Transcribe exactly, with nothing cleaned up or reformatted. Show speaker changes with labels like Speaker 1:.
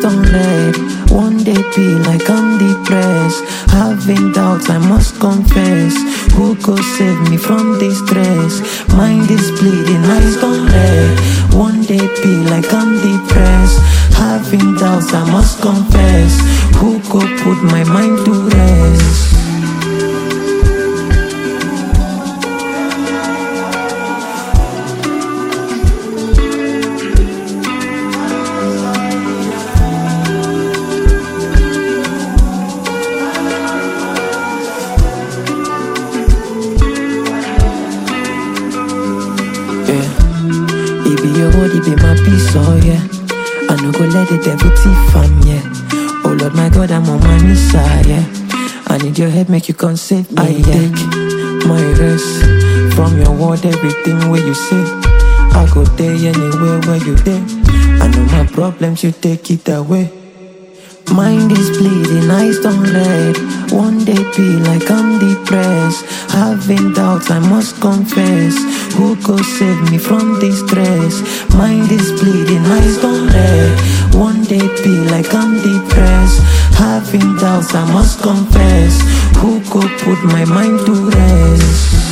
Speaker 1: turn red. One day be like I'm depressed. Having doubts, I must confess. Who could save me from this stress? Mind is bleeding, eyes turn red. One day be like I'm depressed. Having doubts, I must confess. Who could put my mind to rest? It be your word, it be my peace, oh yeah. I no go let the devil thief am, yeah. Oh Lord, my God, I'm on my knees, ah, yeah. I need your help, make you come save me, I yeah. Take my rest from your word, everything where you say. I go there anywhere where you there. I know my problems, you take it away. Mind is bleeding, eyes turn red. One day be like I'm depressed. Having doubts, I must confess. Who could save me from this stress? Mind is bleeding, eyes turn red. One day be like I'm depressed. Having doubts, I must confess. Who could put my mind to rest?